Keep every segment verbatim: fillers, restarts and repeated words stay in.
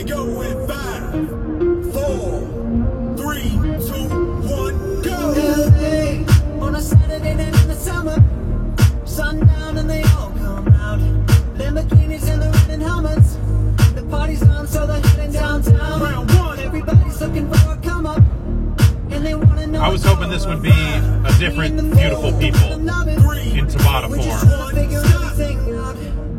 go in five, four, three, two, one, go. L A on a Saturday night in the summer, sundown and they all come out. Lamborghinis and the red and helmets. The party's on, so they're heading downtown. Round one. Everybody's looking for a come up, and they want to know. I was hoping this would be a different Beautiful People in Tabata We just form. wanna figure everything out.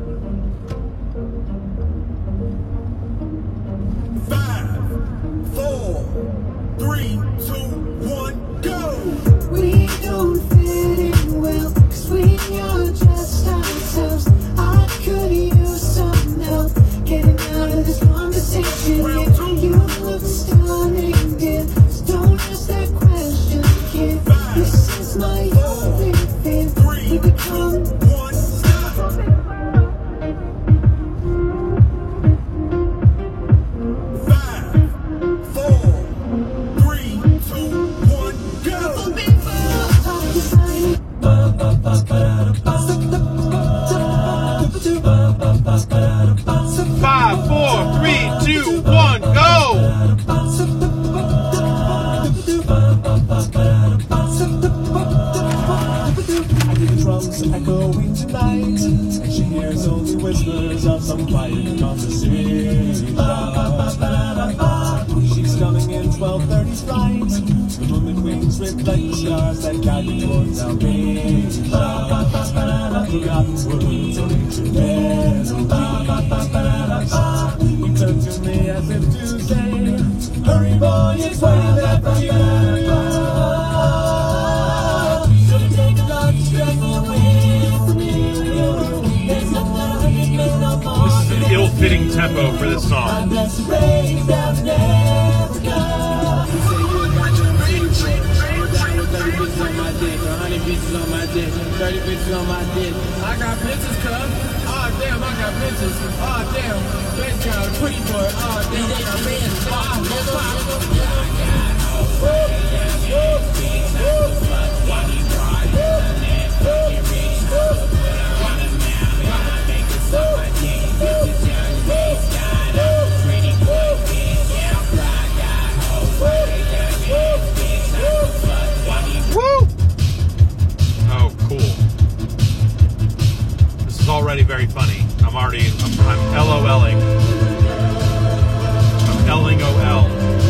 Five, four, three, two, one, go. We don't fit in well, 'cause we are just ourselves. I could use some help getting out of this conversation. Yeah, you look stunning, dear, so don't ask that question, kid. This is my only fear. We become One, stop. Five, four, three, two, one, go. Five, four, three, two, one, go! I hear the drums echoing tonight, and she hears only whispers of some quiet conversation. She's coming in twelve thirty's flight. The moon and wings reflect the stars that guide me towards our range. Forgotten words or ancient melodies. You turn to me as if to say, hurry boy, it's waiting there for you. This is an ill-fitting tempo for this song. thirty bitches on my dick. I got bitches, cuz. Oh, damn, I got bitches. Oh, damn. Bitch, got a pretty boy. Oh, damn, I got bitches. Woo! Oh, cool. This is already very funny. I'm already, I'm, I'm LOLing. I'm L-ing O L.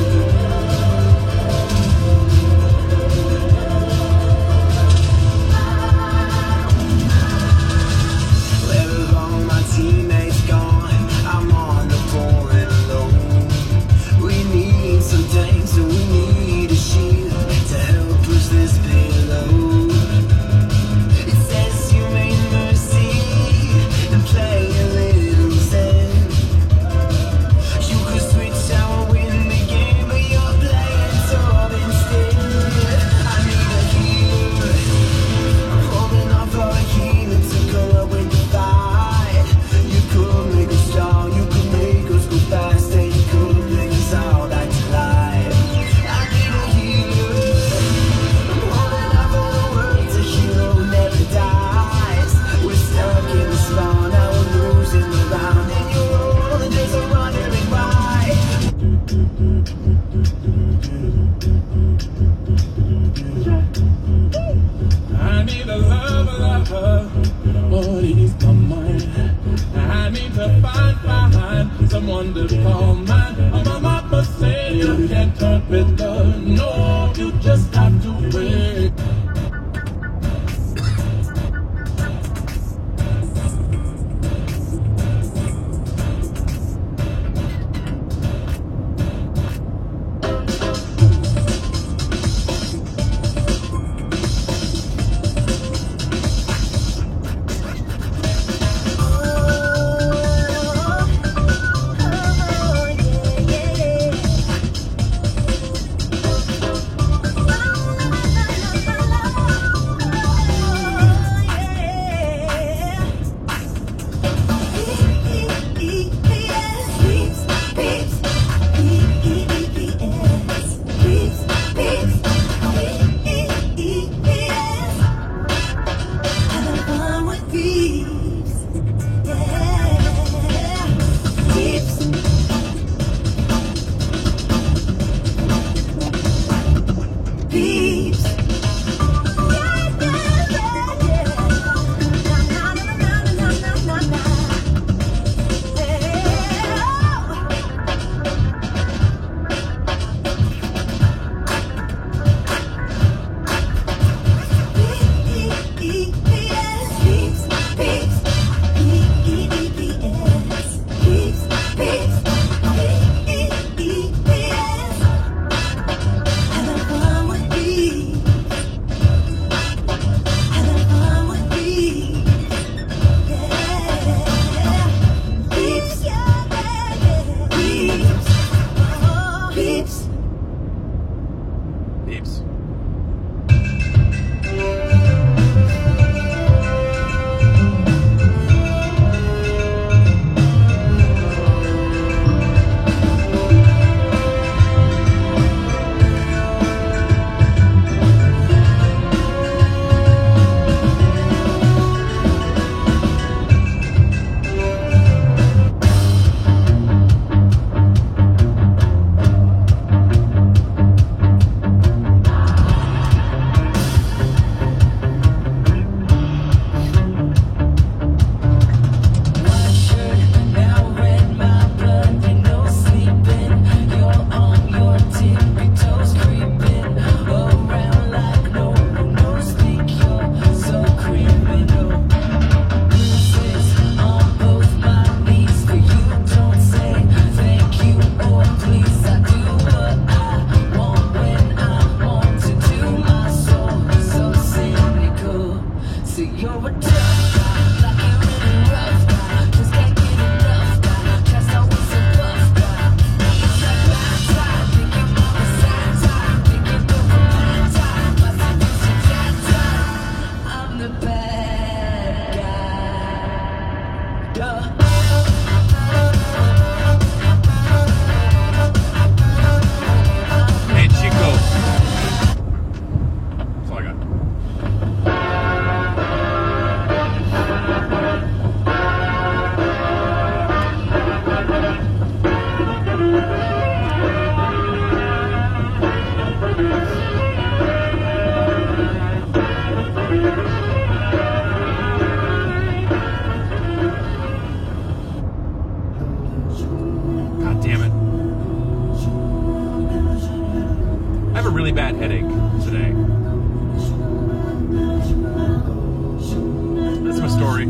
Where have all my teammates gone? I'm on the board alone. We need some tanks and we need a shield to help push this payload. It says you made mercy and play a little zen. You could switch out, win the game, but you're playing tough instead. I need a healer. I'm holding off for a healer to come up with the fight. You could make us strong, you could make us go fast, and you could bring us all back to life. I need a healer. I'm holding off for the world to hero who never dies. We're stuck in the spawn, now we're losing the round, and you're rolling, just a wondering why. I need a lover, lover, but he's not mine. I need to find, find someone to call mine. Oh, my mama said you can't turn with love. No, you just have to wait. bad headache today. That's my story.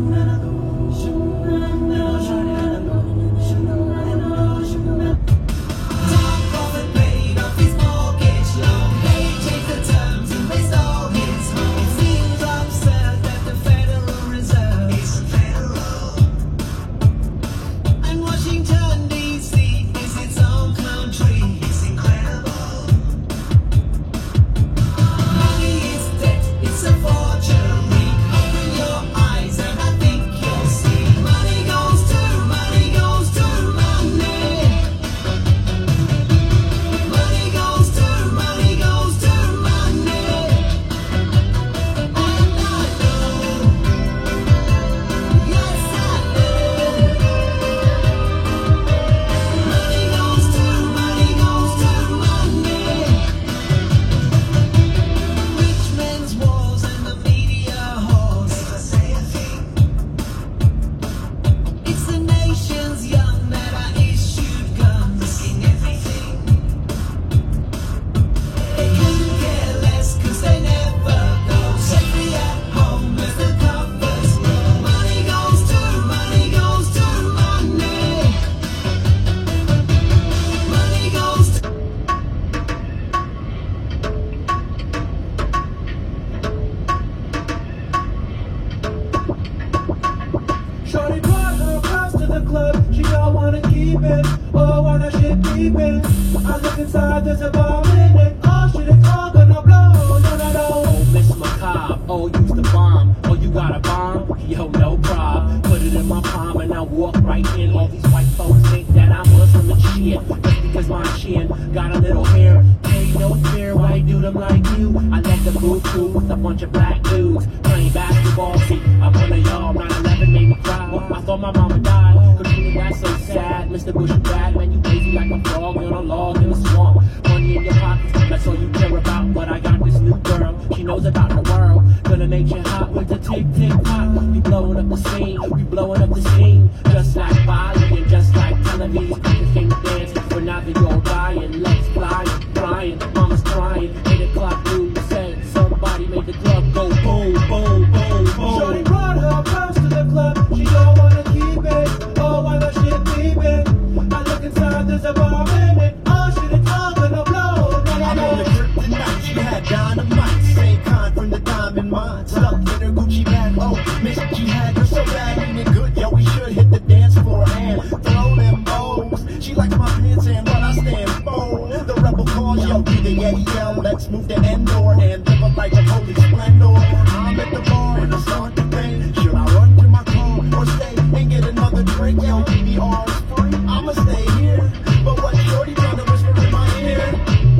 I look inside, there's a bomb in it. Oh shit, it's all gonna blow. No, no, no. Oh, Miss Macabre, oh, use the bomb. Oh, you got a bomb? Yo, no prob. Put it in my palm and I walk right in. All these white folks think that I'm Muslim and shit. Just because my chin got a little hair. Hey, no fear, white dude, I'm like you. I let the move through with a bunch of black dudes playing basketball. See, I'm one of y'all. nine eleven made me cry. I thought my mama died. Katrina, that's so sad. Mister Bush is bad, man, you crazy like a frog on a log in a swamp. Money in your pockets, that's all you care about. But I got this new girl, she knows about the world. Gonna make you hot with the tick tick tock. We blowing up the scene, we blowing up the scene. Just like Bali and just like television. You can dance, but now that you're dying. Legs flying, crying, mama's crying. Eight o'clock news said somebody made the club go boom, boom, boom, boom. Shorty brought her purse to the club, she don't wanna keep it. Oh, why the shit leaving? I look inside, there's a bomb in it. Oh shit, it's all gonna blow. No, no, I'm on the no. kryptonite, she had dynamite. Same kind from the diamond mine. Stuck in her Gucci bag, oh, Miss G had her so bad, ain't it good? Yo, we should hit the dance floor and throw them bows. She likes my pants and what I stand for. The rebel cause, yo, do the Yeti yell. Let's move to Endor and live up like a holy splendor. I'm at the bar and I start to think, should I run to my car or stay and get another drink? Yo, B B R is free, I'ma stay here. But what shorty trying to whisper in my ear?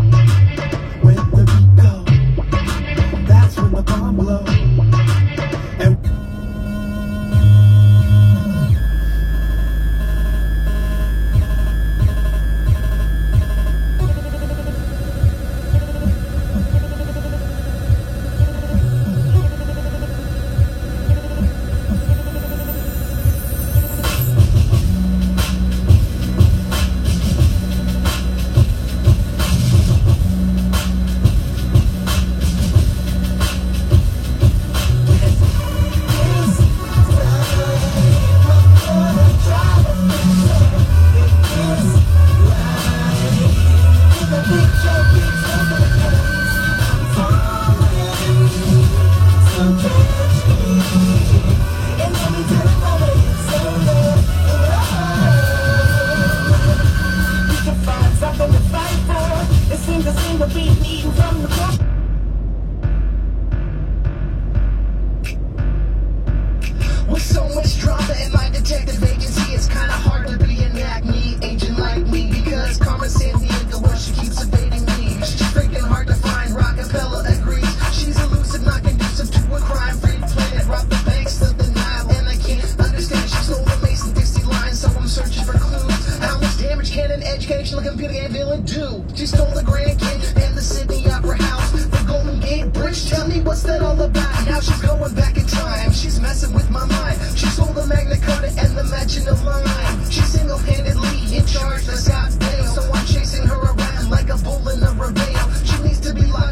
When the beat go, that's when the bomb blow. And with so much drama in my detective agency, it's kinda hard to be an acne agent like me. Because Carmen Sandiego, well, she keeps evading me. She's freaking hard to find, Rockapella agrees. She's elusive, not conducive to a crime-free planet. Rob the banks of the Nile, and I can't understand. She stole the Mason-Dixie line, so I'm searching for clues. How much damage can an educational computer game villain do? She stole the Grand Canyon and the Sydney Opera House, the Golden Gate Bridge. Tell me what's that all about? Now she's going back in time, she's messing with my mind. She sold the Magna Carta and the Maginot Line. She's single-handedly in charge of Scottsdale, so I'm chasing her around like a bull in a reveal. She needs to be locked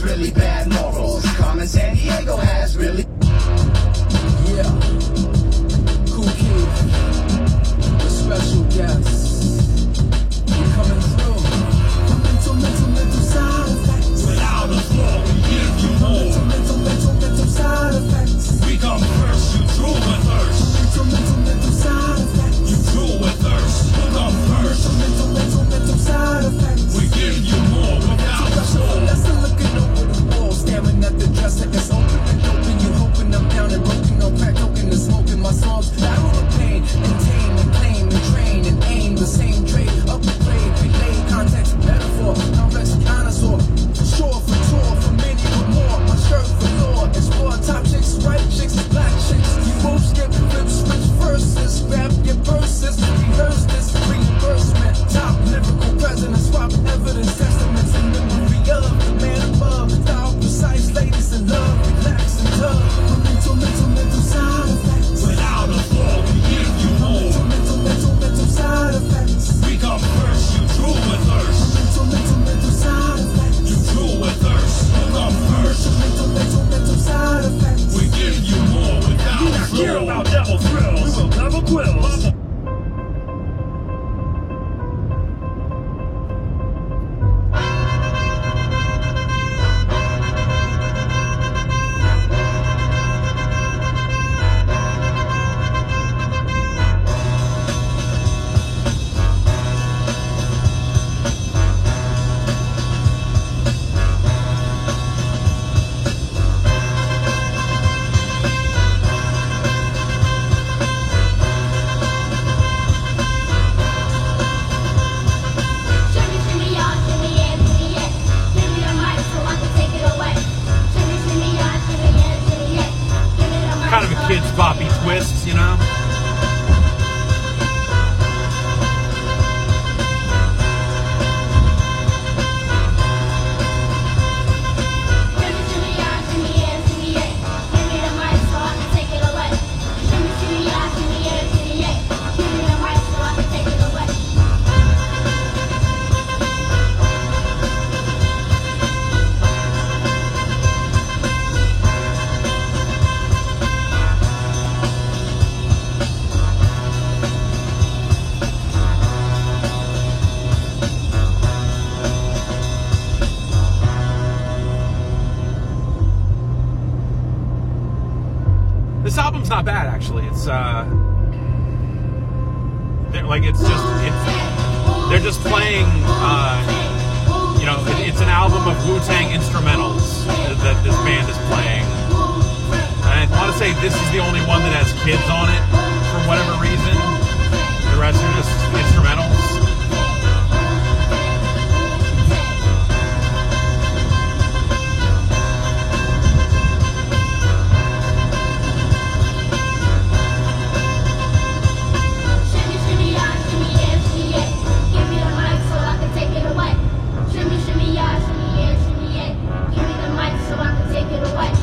has really bad morals. Carmen San Diego has really. Yeah, Cool Keith, the special guest, we coming through. Mental, mental, mental side effects. Without a flaw, we give you more. Mental, mental, mental, mental side effects. We come first, you true with thirst. Mental, mental, mental side effects. You true with thirst. We come first. Mental, mental, mental side effects. We give you more without a flaw. That's the looking over the wall, staring at the dresser that's open and open. You hoping I'm down and broken, no crack coking and smoking. My songs battle the pain, contain and claim and train and aim the same trade. Up the play, relay, context, metaphor, complex dinosaur. Sure for tour, for many but more. My shirt for lore, explore top chicks, white chicks, black chicks. You both skip flips, switch verses, grab your verses, rehearse this reimbursement. Top lyrical president, swap evidence, testaments in memory of the man above. Style precise, ladies in love, relax and love. Mental, mental, mental side effects. Without a flaw, we give you more. Mental, mental, mental side effects. We come first, you true with thirst. Mental, mental, mental side effects. You true with thirst. We come first. Mental, mental, mental side effects. We give you more without a flaw. Hear about devil thrills. We will never quills. Shimmy, shimmy, y'all, shimmy, yeah, shimmy, yeah. Give me the mic so I can take it away. Shimmy, shimmy, y'all, shimmy, yeah, shimmy, yeah. Give me the mic Kind of a so I kid's can boppy twist, you know? Shimmy, shimmy, y'all, shimmy, yeah, shimmy, yeah. Give me the mic so I can take it away. Shimmy, shimmy, y'all, shimmy, yeah, shimmy, yeah. Give me the mic so I can take it away. This album's not bad, actually. It's, uh... They're, like, it's just... It's, they're just playing, uh... You know, it, it's an album of Wu-Tang instrumentals that this band is playing. And I want to say this is the only one that has kids on it, for whatever reason. The rest are just instrumentals. Shimmy, shimmy, y'all, shimmy, yeah, shimmy, yeah. Give me the mic so I can take it away. Shimmy, shimmy, y'all, shimmy, yeah, shimmy, yeah. Give me the mic so I can take it away.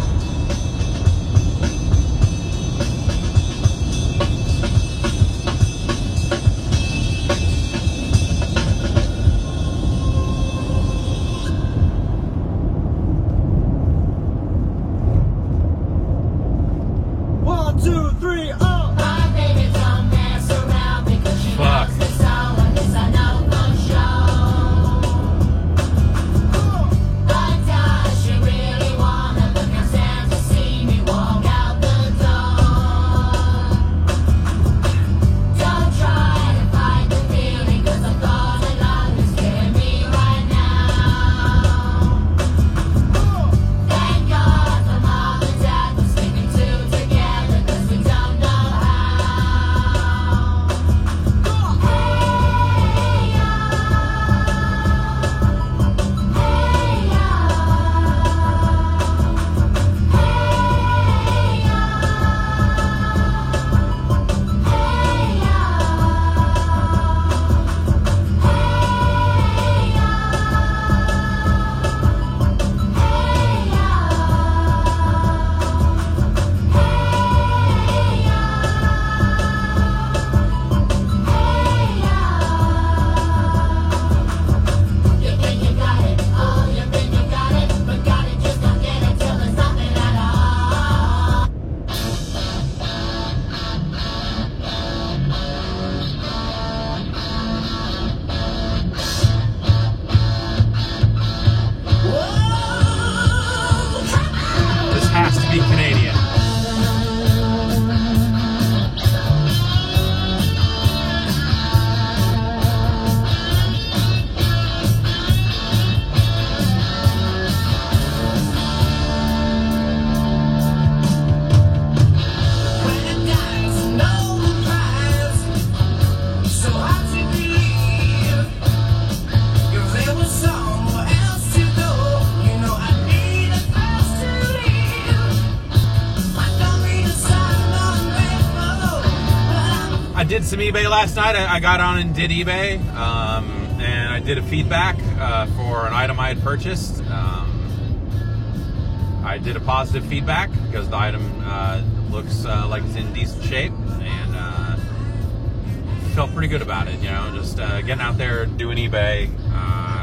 did some eBay last night. I, I got on and did eBay, um, and I did a feedback uh, for an item I had purchased. Um, I did a positive feedback because the item uh, looks uh, like it's in decent shape, and uh, felt pretty good about it. You know, just uh, getting out there doing eBay. Uh,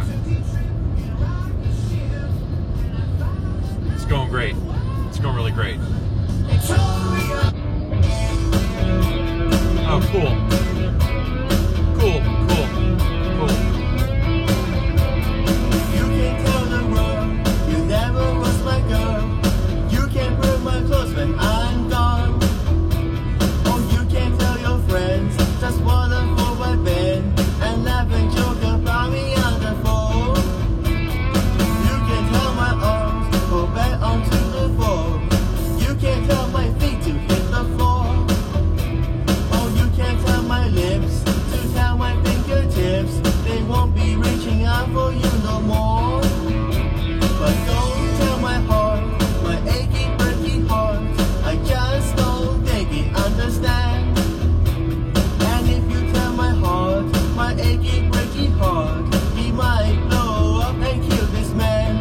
it's going great. It's going really great. Oh, cool. Cool, cool, cool. You can tell the world you never was my girl. You can burn my clothes when I'm gone. Oh, you can tell your friends just wanna hold my bed and laugh and joke about me on the phone. You can tell my arms go back onto the floor. You can tell my feet to hit the floor. Tell my lips to tell my fingertips they won't be reaching out for you no more. But don't tell my heart, my achy, breaky heart, I just don't think it understand. And if you tell my heart, my achy, breaky heart, he might blow up and kill this man.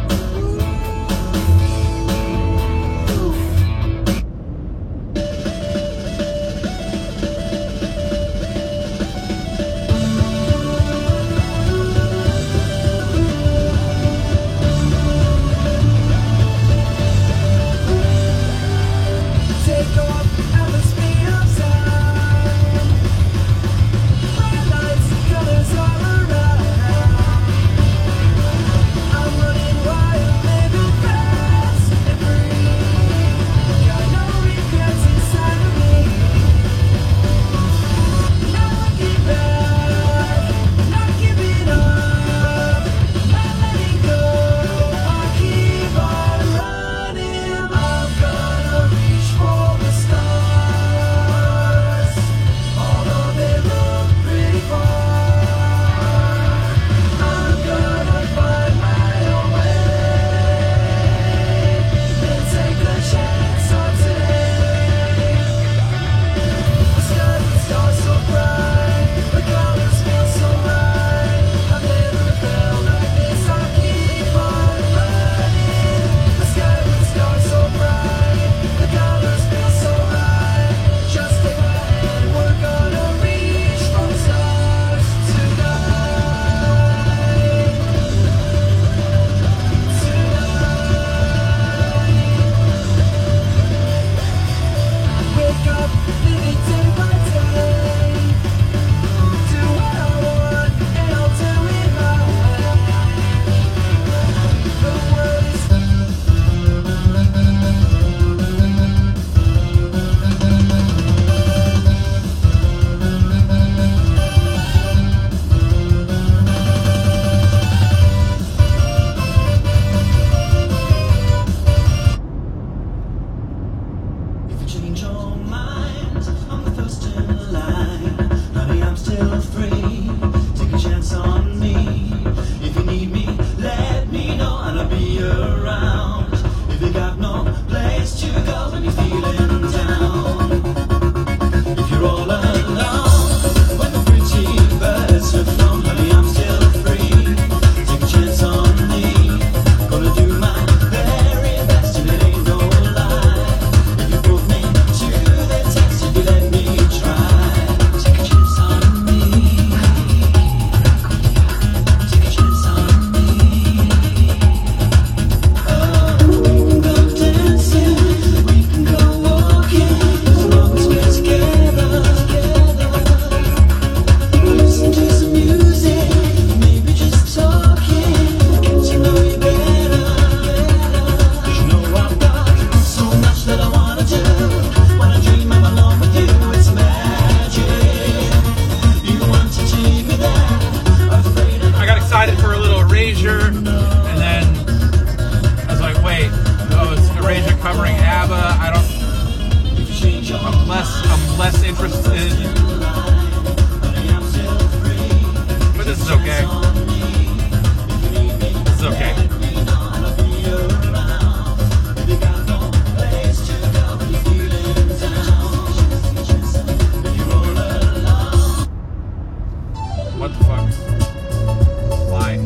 What the fuck? Why?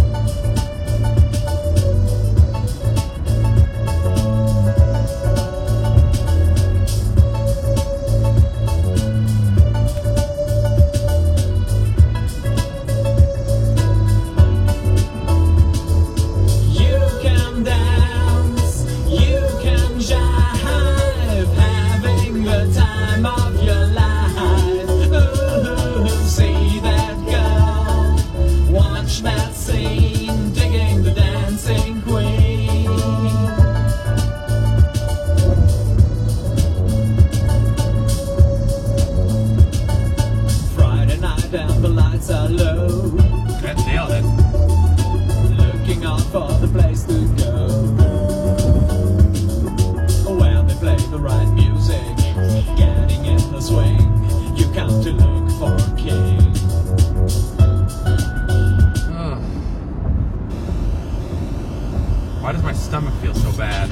You can dance, you can jive, having the time of your life. Ooh, see that girl, watch that scene, digging the dancing queen. Friday night and the lights are low, That nailed it. looking out for the place to go, where they play the right music, getting in the swing. You come to look for a king. Ugh. Why does my stomach feel so bad?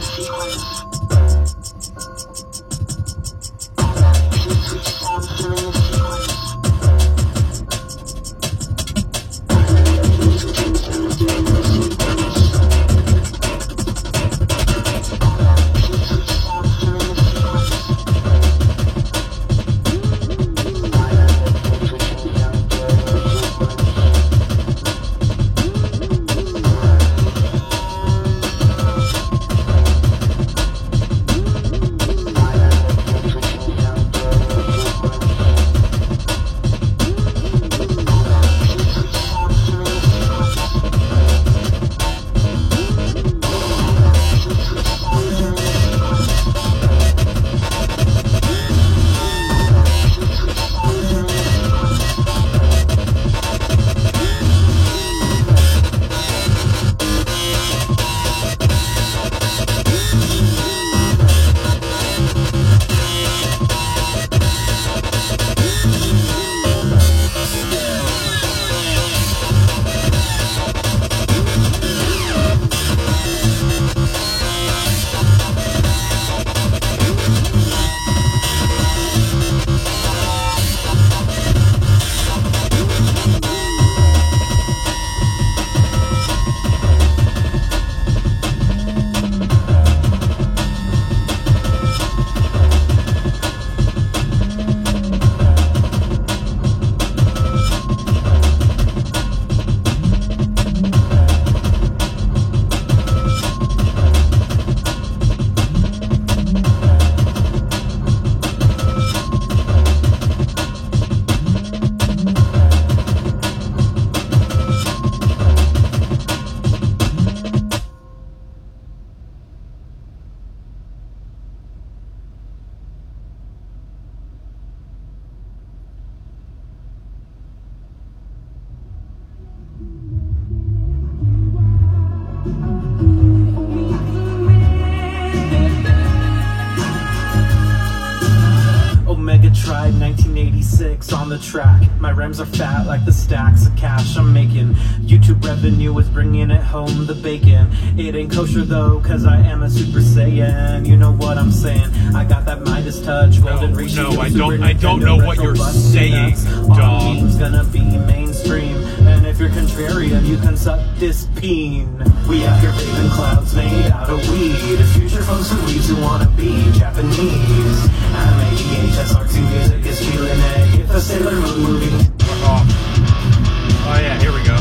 tried nineteen eighty-six on the track. My rims are fat like the stacks of cash I'm making. YouTube revenue is bringing it home, the bacon. It ain't kosher though, cause I am a Super Saiyan. You know what I'm saying? I got that Midas touch, golden No, ratio. no, I don't- I don't know what you're saying, dog. It's gonna be mainstream. And if you're contrarian, you can suck this peen. We out here bathing clouds made out of weed. Future folks who leaves who wanna be Japanese. I'm A D H S artsy music is feeling it. If a Sailor Moon movie. Oh. Oh yeah, here we go.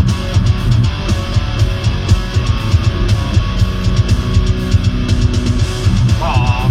Aw.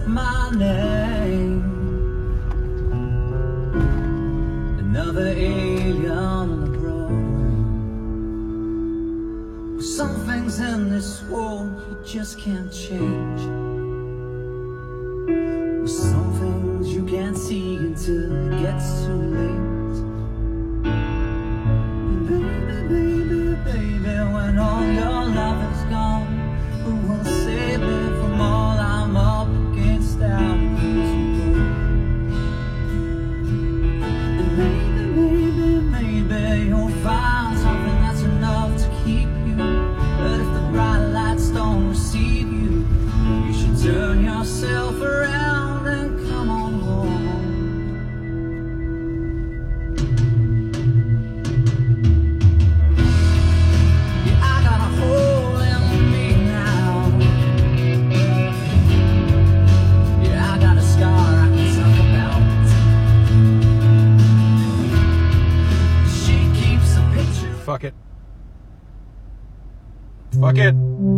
my name. Another alien on the Broadway. Some things in this world you just can't change. Some things you can't see until it gets too late. And baby, baby, baby, when all your love is gone, who will save me from all I'm up against out in this world? And maybe, maybe, maybe you'll find something that's enough to keep you. But if the bright lights don't receive you, you should turn yourself around and come on home. Yeah, I got a hole in me now. Yeah, I got a scar I can talk about. She keeps a picture. Fuck it. Fuck it.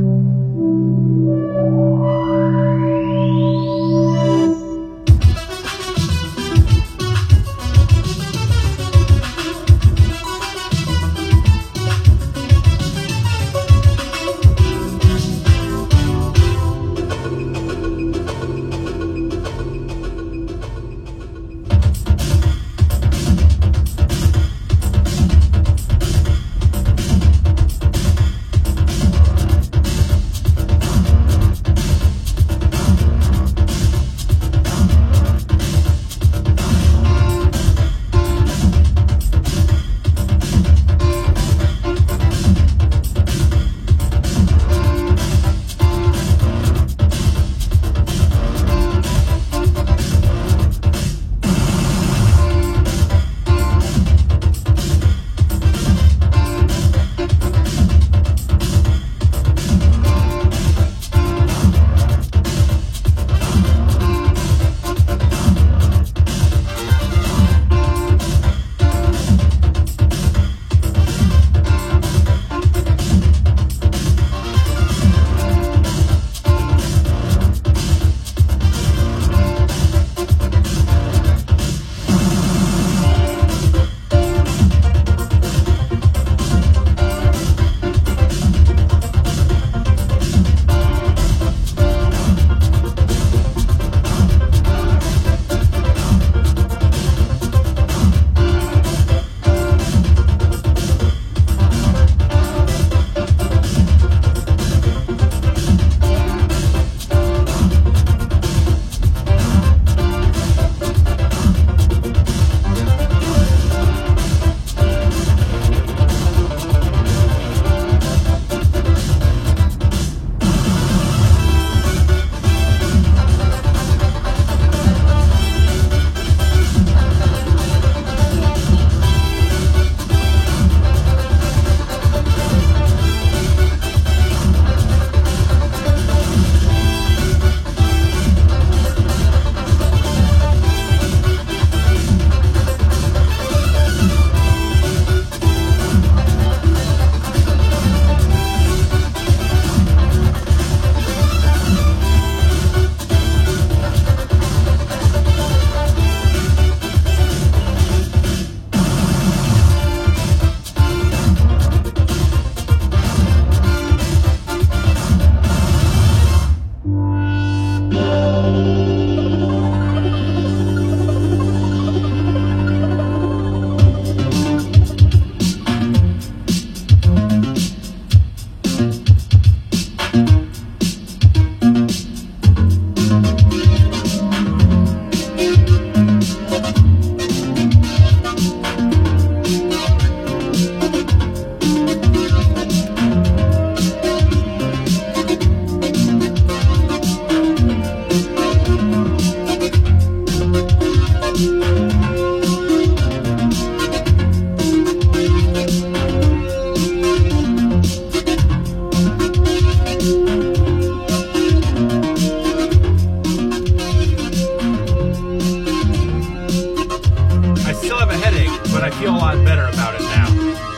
feel a lot better about it now.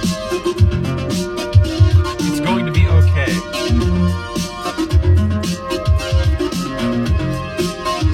It's going to be okay.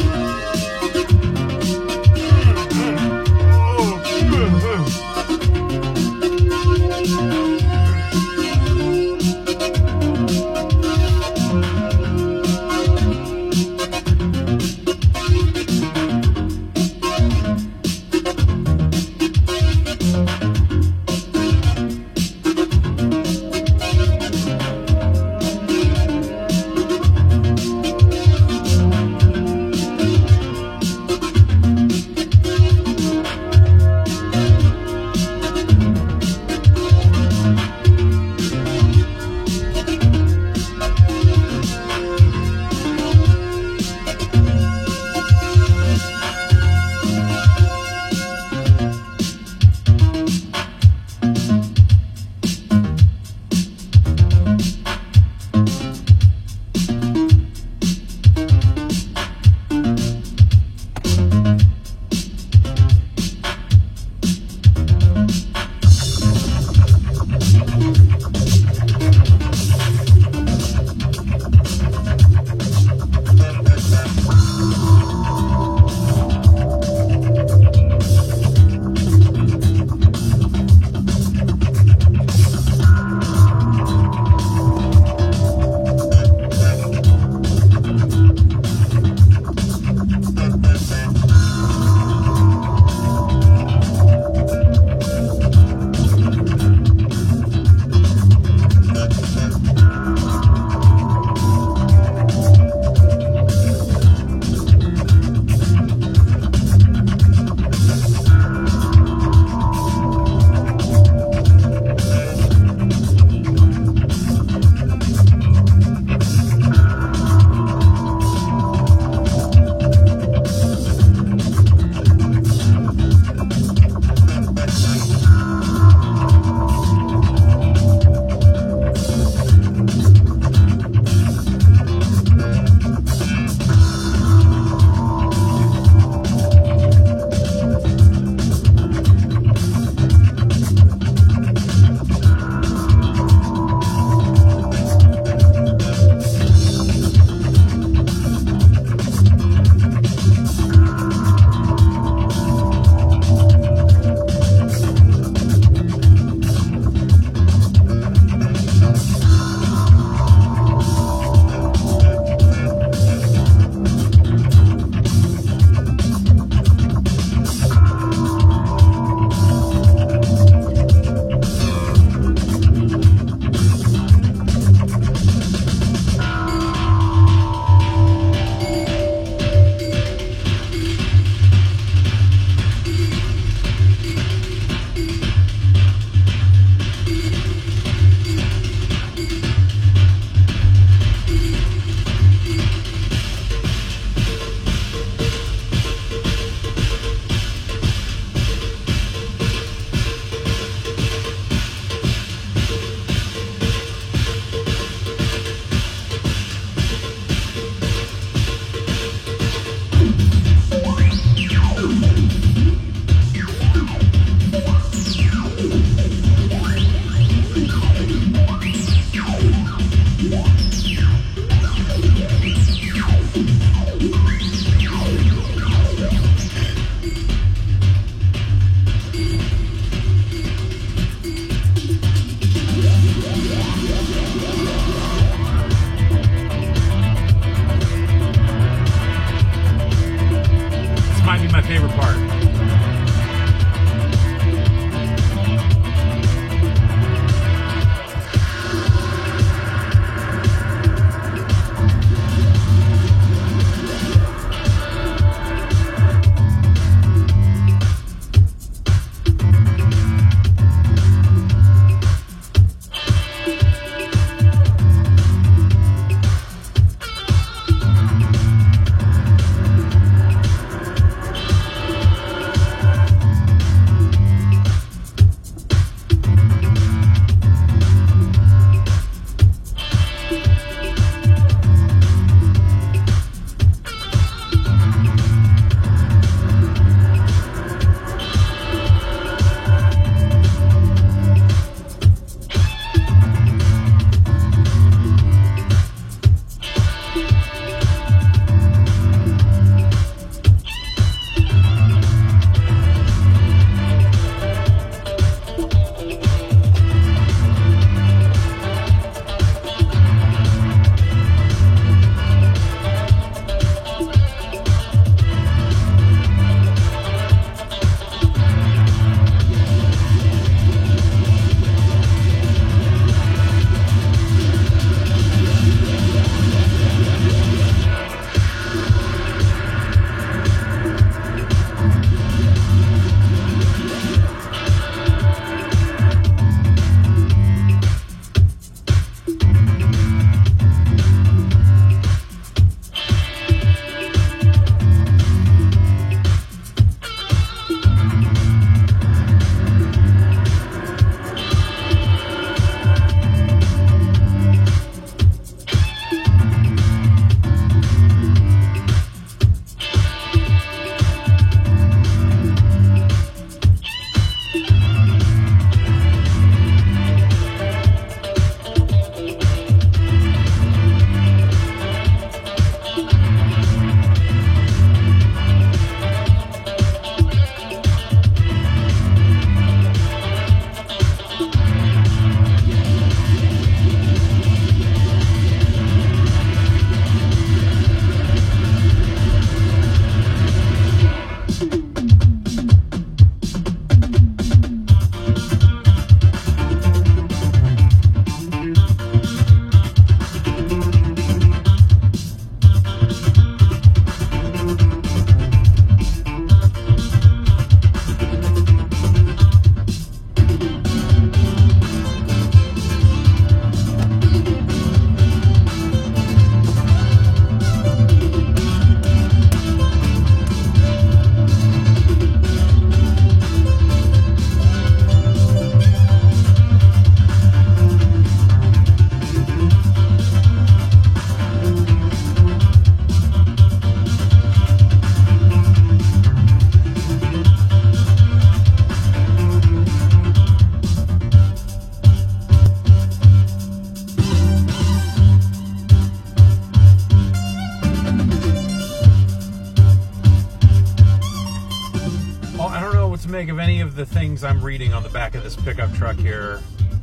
Well, I don't know what to make of any of the things I'm reading on the back of this pickup truck here.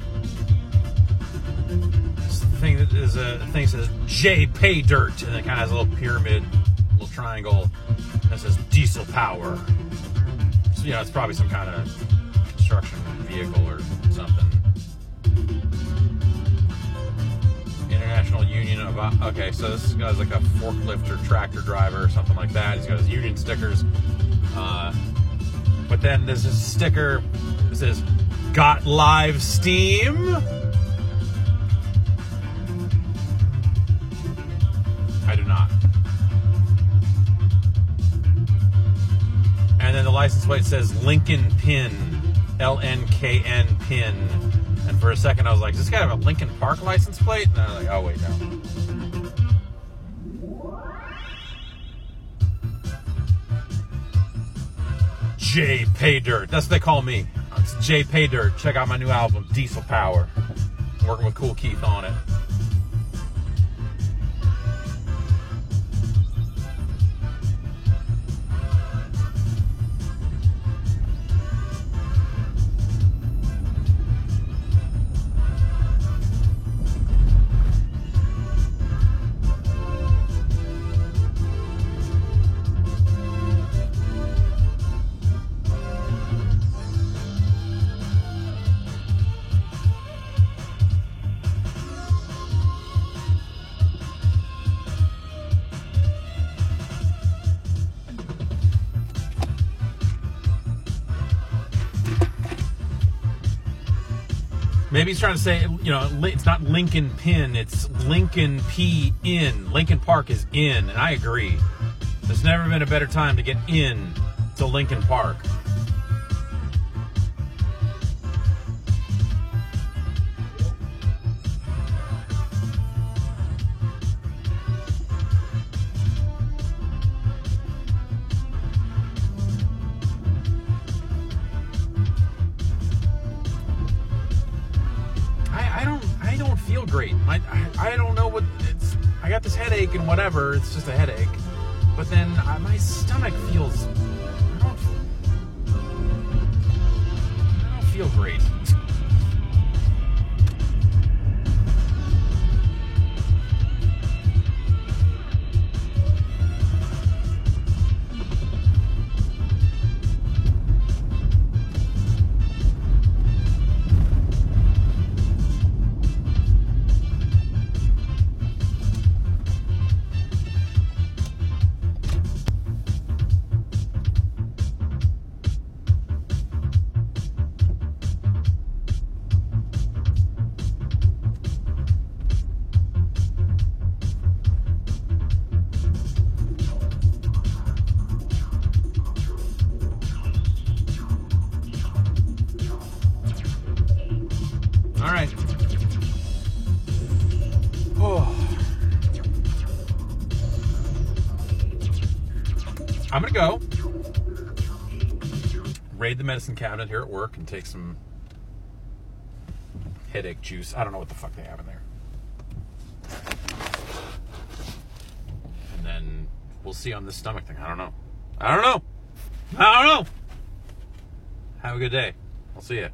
This thing that is a thing that says J Pay Dirt, and it kind of has a little pyramid, little triangle that says diesel power. So, you know, it's probably some kind of construction vehicle or something. International Union of, okay, so this guy's like a forklift or tractor driver or something like that. He's got his union stickers. Uh, but then there's this sticker that says, got live steam? I do not. And then the license plate says Lincoln Pin, L N K N Pin. And for a second I was like, does this guy have a Lincoln Park license plate? And I was like, oh wait, no. J Pay Dirt. That's what they call me. It's J Pay Dirt. Check out my new album, Diesel Power. I'm working with Cool Keith on it. Maybe he's trying to say, you know, it's not Lincoln Pin, it's Lincoln P in. Lincoln Park is in, and I agree. There's never been a better time to get in to Lincoln Park. Great. I, I, I don't know what it's. I got this headache and whatever. It's just a headache. But then I, my stomach feels. I don't. I don't feel great. All right. Oh. I'm gonna go raid the medicine cabinet here at work and take some headache juice. I don't know what the fuck they have in there. And then we'll see on this stomach thing. I don't know. I don't know. I don't know. Have a good day. I'll see you.